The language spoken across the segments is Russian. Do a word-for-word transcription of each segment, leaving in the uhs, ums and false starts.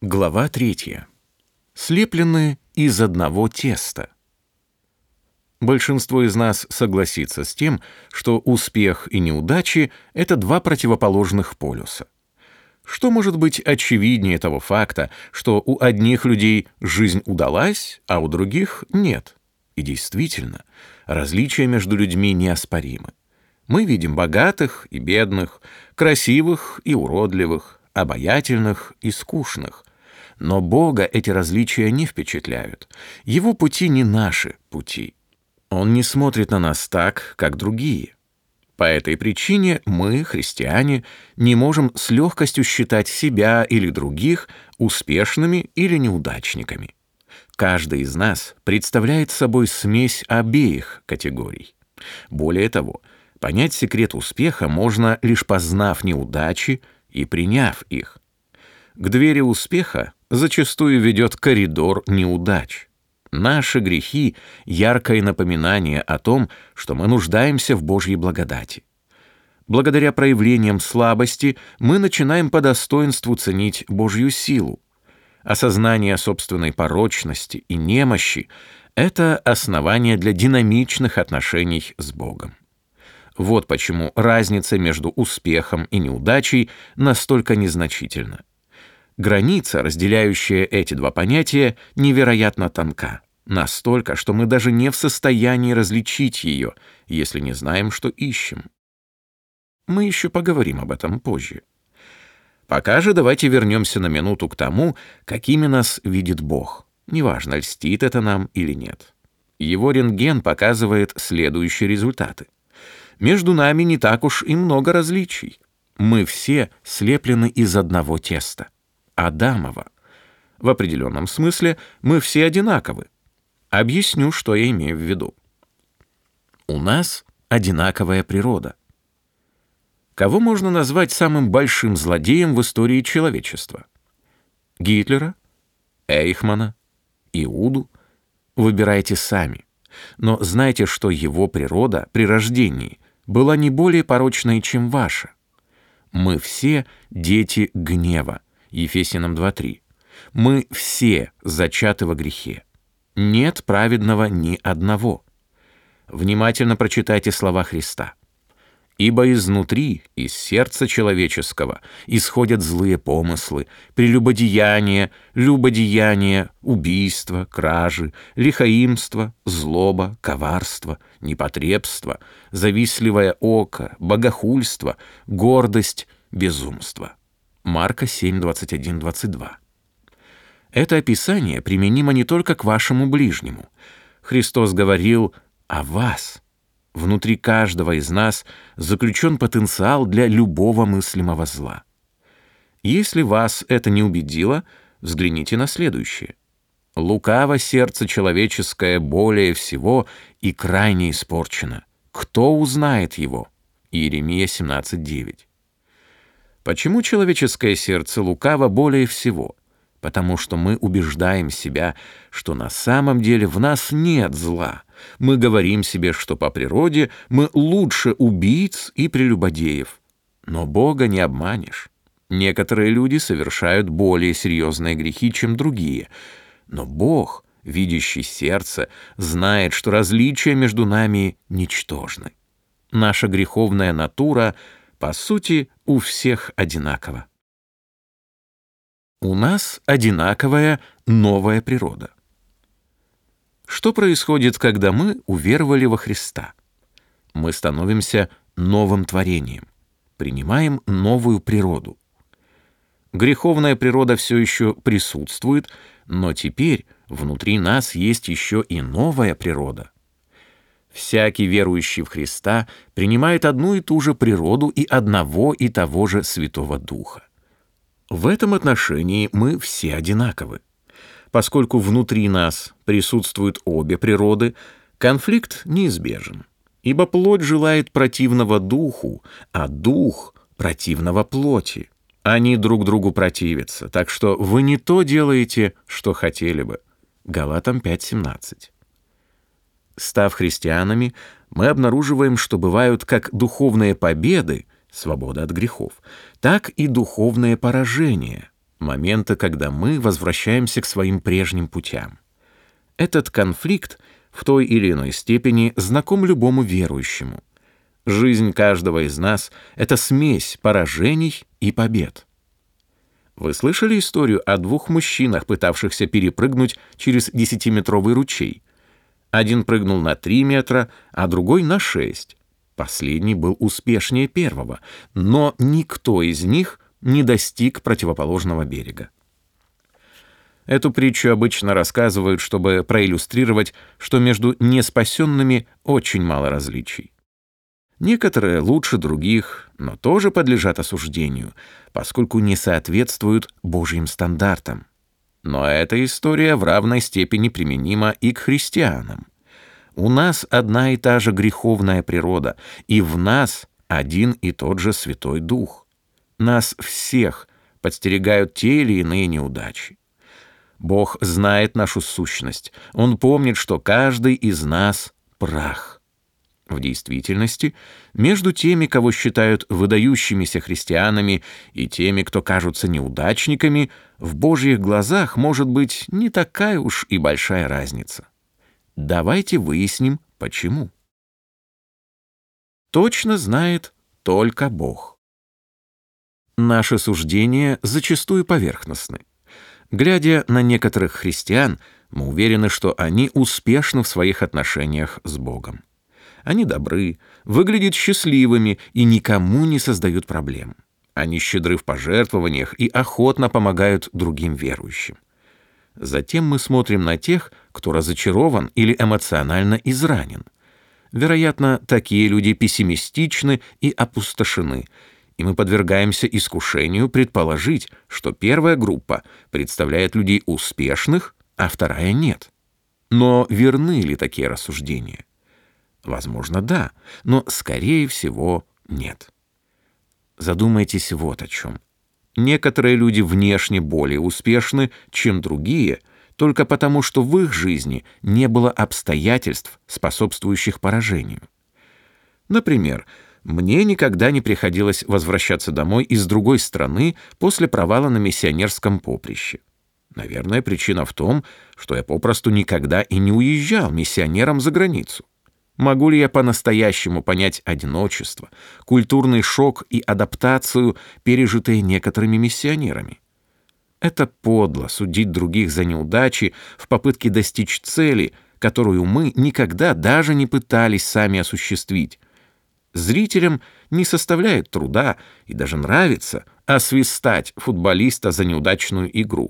Глава третья. Слеплены из одного теста. Большинство из нас согласится с тем, что успех и неудачи — это два противоположных полюса. Что может быть очевиднее того факта, что у одних людей жизнь удалась, а у других нет? И действительно, различия между людьми неоспоримы. Мы видим богатых и бедных, красивых и уродливых, обаятельных и скучных. Но Бога эти различия не впечатляют. Его пути не наши пути. Он не смотрит на нас так, как другие. По этой причине мы, христиане, не можем с легкостью считать себя или других успешными или неудачниками. Каждый из нас представляет собой смесь обеих категорий. Более того, понять секрет успеха можно, лишь познав неудачи и приняв их. К двери успеха зачастую ведет коридор неудач. Наши грехи — яркое напоминание о том, что мы нуждаемся в Божьей благодати. Благодаря проявлениям слабости мы начинаем по достоинству ценить Божью силу. Осознание собственной порочности и немощи — это основание для динамичных отношений с Богом. Вот почему разница между успехом и неудачей настолько незначительна. Граница, разделяющая эти два понятия, невероятно тонка, настолько, что мы даже не в состоянии различить ее, если не знаем, что ищем. Мы еще поговорим об этом позже. Пока же давайте вернемся на минуту к тому, какими нас видит Бог. Неважно, льстит это нам или нет. Его рентген показывает следующие результаты. Между нами не так уж и много различий. Мы все слеплены из одного теста. Адамова. В определенном смысле мы все одинаковы. Объясню, что я имею в виду. У нас одинаковая природа. Кого можно назвать самым большим злодеем в истории человечества? Гитлера? Эйхмана? Иуду? Выбирайте сами. Но знайте, что его природа при рождении была не более порочной, чем ваша. Мы все дети гнева. Ефесянам два три. Мы все зачаты во грехе. Нет праведного ни одного. Внимательно прочитайте слова Христа. «Ибо изнутри, из сердца человеческого, исходят злые помыслы, прелюбодеяние, любодеяние, убийство, кражи, лихоимство, злоба, коварство, непотребство, завистливое око, богохульство, гордость, безумство». Марка семь, двадцать один двадцать два. Это описание применимо не только к вашему ближнему. Христос говорил о вас. Внутри каждого из нас заключен потенциал для любого мыслимого зла. Если вас это не убедило, взгляните на следующее. «Лукаво сердце человеческое более всего и крайне испорчено. Кто узнает его?» Иеремия семнадцать девять. Почему человеческое сердце лукаво более всего? Потому что мы убеждаем себя, что на самом деле в нас нет зла. Мы говорим себе, что по природе мы лучше убийц и прелюбодеев. Но Бога не обманешь. Некоторые люди совершают более серьезные грехи, чем другие. Но Бог, видящий сердце, знает, что различия между нами ничтожны. Наша греховная натура — по сути, у всех одинаково. У нас одинаковая новая природа. Что происходит, когда мы уверовали во Христа? Мы становимся новым творением, принимаем новую природу. Греховная природа все еще присутствует, но теперь внутри нас есть еще и новая природа. Всякий верующий в Христа принимает одну и ту же природу и одного и того же Святого Духа. В этом отношении мы все одинаковы. Поскольку внутри нас присутствуют обе природы, конфликт неизбежен, ибо плоть желает противного духу, а дух — противного плоти. Они друг другу противятся, так что вы не то делаете, что хотели бы. Галатам пять семнадцать. Став христианами, мы обнаруживаем, что бывают как духовные победы, свобода от грехов, так и духовные поражения, моменты, когда мы возвращаемся к своим прежним путям. Этот конфликт в той или иной степени знаком любому верующему. Жизнь каждого из нас — это смесь поражений и побед. Вы слышали историю о двух мужчинах, пытавшихся перепрыгнуть через десятиметровый ручей? Один прыгнул на три метра, а другой на шесть. Последний был успешнее первого, но никто из них не достиг противоположного берега. Эту притчу обычно рассказывают, чтобы проиллюстрировать, что между неспасенными очень мало различий. Некоторые лучше других, но тоже подлежат осуждению, поскольку не соответствуют Божьим стандартам. Но эта история в равной степени применима и к христианам. У нас одна и та же греховная природа, и в нас один и тот же Святой Дух. Нас всех подстерегают те или иные неудачи. Бог знает нашу сущность. Он помнит, что каждый из нас — прах. В действительности, между теми, кого считают выдающимися христианами, и теми, кто кажутся неудачниками, в Божьих глазах может быть не такая уж и большая разница. Давайте выясним, почему. Точно знает только Бог. Наши суждения зачастую поверхностны. Глядя на некоторых христиан, мы уверены, что они успешны в своих отношениях с Богом. Они добры, выглядят счастливыми и никому не создают проблем. Они щедры в пожертвованиях и охотно помогают другим верующим. Затем мы смотрим на тех, кто разочарован или эмоционально изранен. Вероятно, такие люди пессимистичны и опустошены, и мы подвергаемся искушению предположить, что первая группа представляет людей успешных, а вторая нет. Но верны ли такие рассуждения? Возможно, да, но, скорее всего, нет. Задумайтесь вот о чем. Некоторые люди внешне более успешны, чем другие, только потому, что в их жизни не было обстоятельств, способствующих поражению. Например, мне никогда не приходилось возвращаться домой из другой страны после провала на миссионерском поприще. Наверное, причина в том, что я попросту никогда и не уезжал миссионером за границу. Могу ли я по-настоящему понять одиночество, культурный шок и адаптацию, пережитые некоторыми миссионерами? Это подло судить других за неудачи в попытке достичь цели, которую мы никогда даже не пытались сами осуществить. Зрителям не составляет труда и даже нравится освистать футболиста за неудачную игру.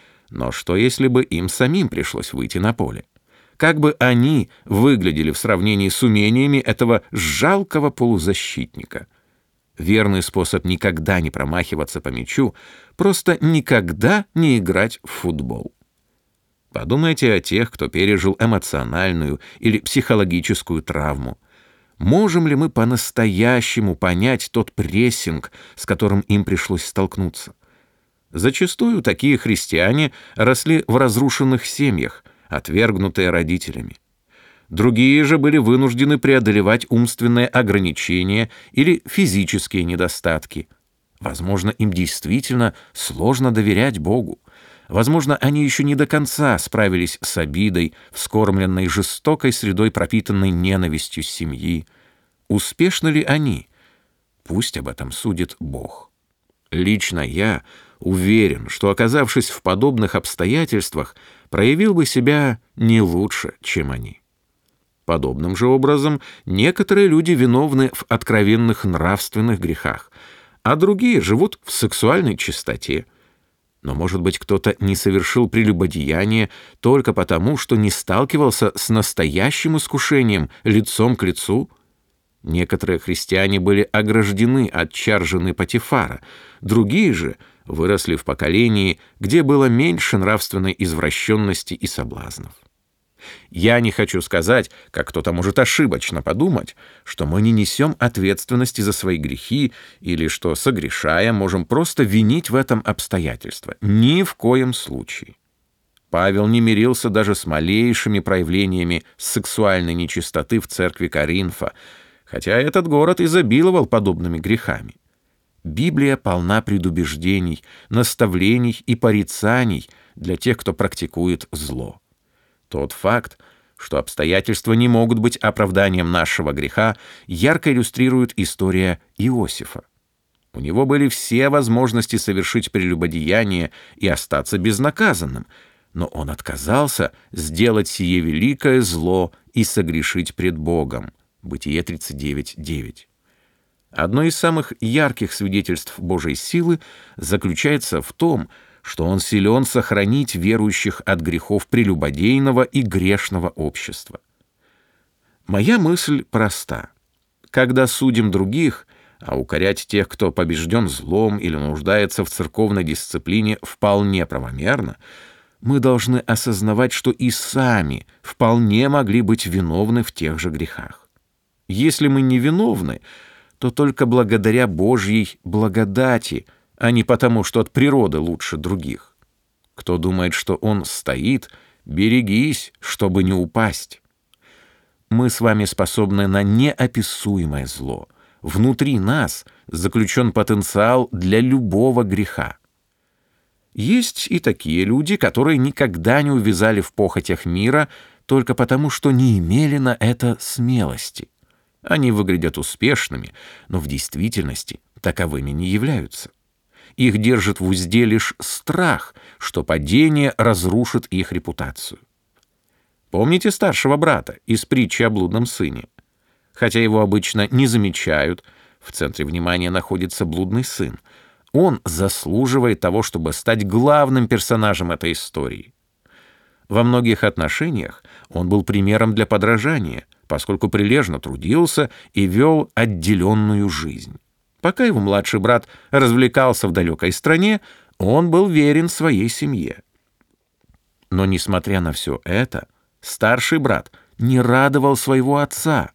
Но что, если бы им самим пришлось выйти на поле? Как бы они выглядели в сравнении с умениями этого жалкого полузащитника? Верный способ никогда не промахиваться по мячу — просто никогда не играть в футбол. Подумайте о тех, кто пережил эмоциональную или психологическую травму. Можем ли мы по-настоящему понять тот прессинг, с которым им пришлось столкнуться? Зачастую такие христиане росли в разрушенных семьях, отвергнутые родителями. Другие же были вынуждены преодолевать умственные ограничения или физические недостатки. Возможно, им действительно сложно доверять Богу. Возможно, они еще не до конца справились с обидой, вскормленной жестокой средой, пропитанной ненавистью семьи. Успешны ли они? Пусть об этом судит Бог. Лично я уверен, что, оказавшись в подобных обстоятельствах, проявил бы себя не лучше, чем они. Подобным же образом некоторые люди виновны в откровенных нравственных грехах, а другие живут в сексуальной чистоте. Но, может быть, кто-то не совершил прелюбодеяние только потому, что не сталкивался с настоящим искушением лицом к лицу? Некоторые христиане были ограждены от чар жены Потифара, другие же выросли в поколении, где было меньше нравственной извращенности и соблазнов. Я не хочу сказать, как кто-то может ошибочно подумать, что мы не несем ответственности за свои грехи или что, согрешая, можем просто винить в этом обстоятельства. Ни в коем случае. Павел не мирился даже с малейшими проявлениями сексуальной нечистоты в церкви Коринфа, хотя этот город изобиловал подобными грехами. Библия полна предубеждений, наставлений и порицаний для тех, кто практикует зло. Тот факт, что обстоятельства не могут быть оправданием нашего греха, ярко иллюстрирует история Иосифа. У него были все возможности совершить прелюбодеяние и остаться безнаказанным, но он отказался сделать сие великое зло и согрешить пред Богом. Бытие тридцать девять девять. Одно из самых ярких свидетельств Божьей силы заключается в том, что Он силен сохранить верующих от грехов прелюбодейного и грешного общества. Моя мысль проста. Когда судим других, а укорять тех, кто побежден злом или нуждается в церковной дисциплине, вполне правомерно, мы должны осознавать, что и сами вполне могли быть виновны в тех же грехах. Если мы не виновны, то только благодаря Божьей благодати, а не потому, что от природы лучше других. Кто думает, что он стоит, берегись, чтобы не упасть. Мы с вами способны на неописуемое зло. Внутри нас заключен потенциал для любого греха. Есть и такие люди, которые никогда не увязали в похотях мира только потому, что не имели на это смелости. Они выглядят успешными, но в действительности таковыми не являются. Их держит в узде лишь страх, что падение разрушит их репутацию. Помните старшего брата из притчи о блудном сыне? Хотя его обычно не замечают, в центре внимания находится блудный сын. Он заслуживает того, чтобы стать главным персонажем этой истории. Во многих отношениях он был примером для подражания, поскольку прилежно трудился и вел отделенную жизнь. Пока его младший брат развлекался в далекой стране, он был верен своей семье. Но, несмотря на все это, старший брат не радовал своего отца.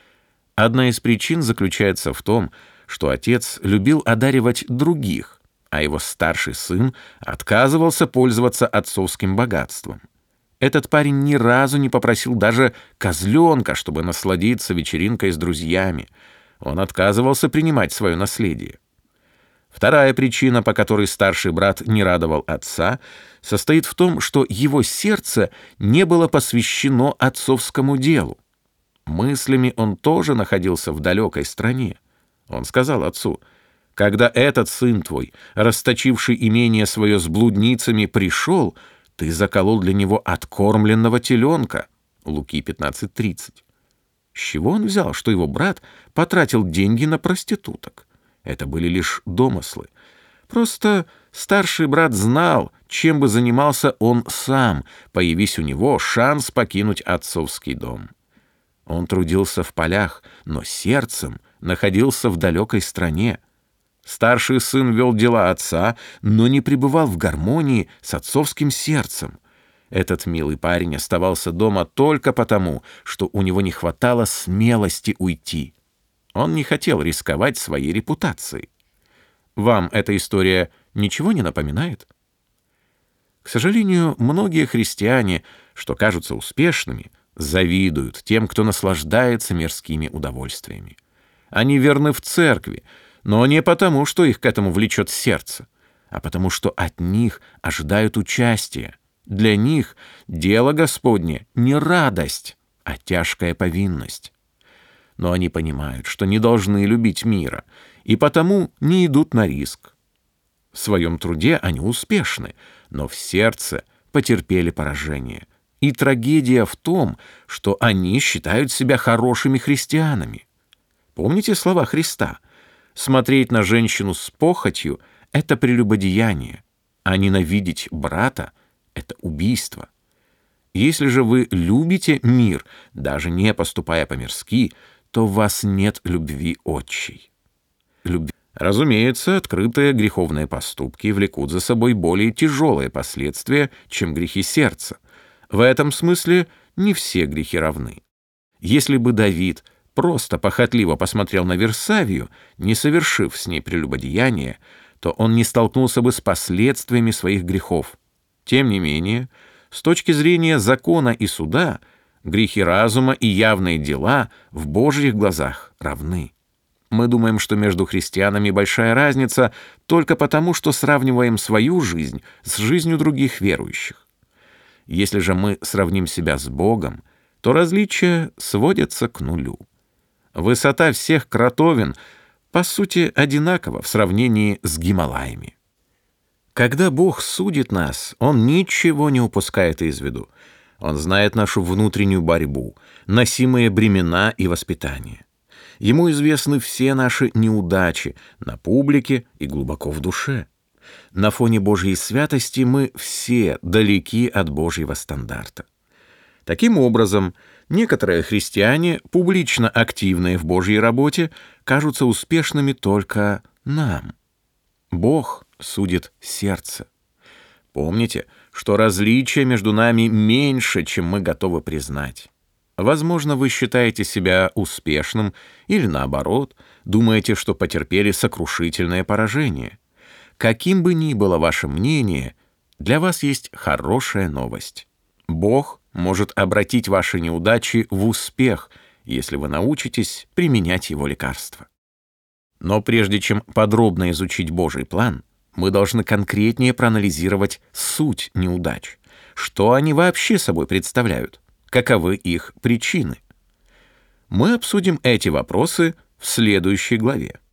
Одна из причин заключается в том, что отец любил одаривать других, а его старший сын отказывался пользоваться отцовским богатством. Этот парень ни разу не попросил даже козленка, чтобы насладиться вечеринкой с друзьями. Он отказывался принимать свое наследие. Вторая причина, по которой старший брат не радовал отца, состоит в том, что его сердце не было посвящено отцовскому делу. Мыслями он тоже находился в далекой стране. Он сказал отцу: «Когда этот сын твой, расточивший имение свое с блудницами, пришел, ты заколол для него откормленного теленка». Луки пятнадцать тридцать. С чего он взял, что его брат потратил деньги на проституток? Это были лишь домыслы. Просто старший брат знал, чем бы занимался он сам, появись у него шанс покинуть отцовский дом. Он трудился в полях, но сердцем находился в далекой стране. Старший сын вел дела отца, но не пребывал в гармонии с отцовским сердцем. Этот милый парень оставался дома только потому, что у него не хватало смелости уйти. Он не хотел рисковать своей репутацией. Вам эта история ничего не напоминает? К сожалению, многие христиане, что кажутся успешными, завидуют тем, кто наслаждается мирскими удовольствиями. Они верны в церкви, но не потому, что их к этому влечет сердце, а потому, что от них ожидают участия. Для них дело Господне не радость, а тяжкая повинность. Но они понимают, что не должны любить мира, и потому не идут на риск. В своем труде они успешны, но в сердце потерпели поражение. И трагедия в том, что они считают себя хорошими христианами. Помните слова Христа? Смотреть на женщину с похотью — это прелюбодеяние, а ненавидеть брата — это убийство. Если же вы любите мир, даже не поступая по-мирски, то в вас нет любви отчей. Любви. Разумеется, открытые греховные поступки влекут за собой более тяжелые последствия, чем грехи сердца. В этом смысле не все грехи равны. Если бы Давид просто похотливо посмотрел на Версавию, не совершив с ней прелюбодеяние, то он не столкнулся бы с последствиями своих грехов. Тем не менее, с точки зрения закона и суда, грехи разума и явные дела в Божьих глазах равны. Мы думаем, что между христианами большая разница только потому, что сравниваем свою жизнь с жизнью других верующих. Если же мы сравним себя с Богом, то различия сводятся к нулю. Высота всех кротовин, по сути, одинакова в сравнении с Гималаями. Когда Бог судит нас, Он ничего не упускает из виду. Он знает нашу внутреннюю борьбу, носимые бремена и воспитание. Ему известны все наши неудачи на публике и глубоко в душе. На фоне Божьей святости мы все далеки от Божьего стандарта. Таким образом, некоторые христиане, публично активные в Божьей работе, кажутся успешными только нам. Бог судит сердце. Помните, что различия между нами меньше, чем мы готовы признать. Возможно, вы считаете себя успешным или, наоборот, думаете, что потерпели сокрушительное поражение. Каким бы ни было ваше мнение, для вас есть хорошая новость. Бог может обратить ваши неудачи в успех, если вы научитесь применять Его лекарства. Но прежде чем подробно изучить Божий план, мы должны конкретнее проанализировать суть неудач. Что они вообще собой представляют? Каковы их причины? Мы обсудим эти вопросы в следующей главе.